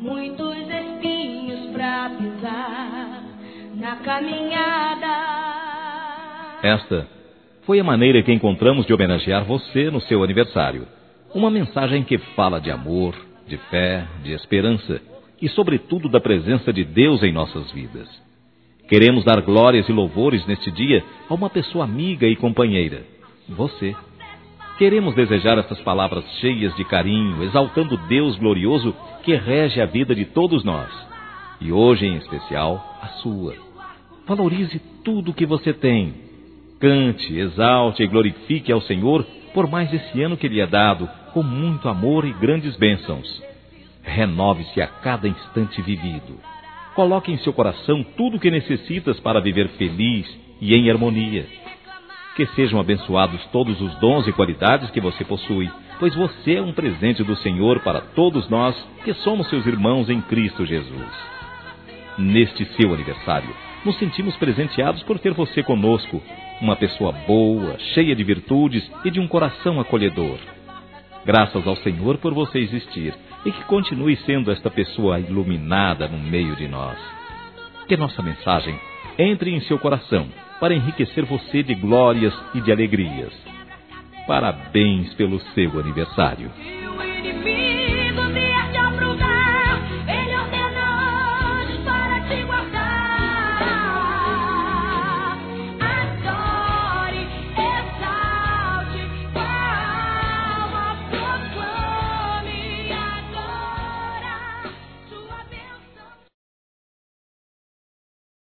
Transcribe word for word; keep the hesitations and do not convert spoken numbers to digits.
muitos espinhos pra pisar na caminhada. Esta foi a maneira que encontramos de homenagear você no seu aniversário. Uma mensagem que fala de amor, de fé, de esperança e, sobretudo, da presença de Deus em nossas vidas. Queremos dar glórias e louvores neste dia a uma pessoa amiga e companheira, você. Queremos desejar essas palavras cheias de carinho, exaltando Deus glorioso que rege a vida de todos nós. E hoje, em especial, a sua. Valorize tudo o que você tem. Cante, exalte e glorifique ao Senhor por mais esse ano que Ele é dado, com muito amor e grandes bênçãos. Renove-se a cada instante vivido. Coloque em seu coração tudo o que necessitas para viver feliz e em harmonia. Que sejam abençoados todos os dons e qualidades que você possui, pois você é um presente do Senhor para todos nós que somos seus irmãos em Cristo Jesus. Neste seu aniversário, nos sentimos presenteados por ter você conosco, uma pessoa boa, cheia de virtudes e de um coração acolhedor. Graças ao Senhor por você existir e que continue sendo esta pessoa iluminada no meio de nós. Que nossa mensagem entre em seu coração para enriquecer você de glórias e de alegrias. Parabéns pelo seu aniversário.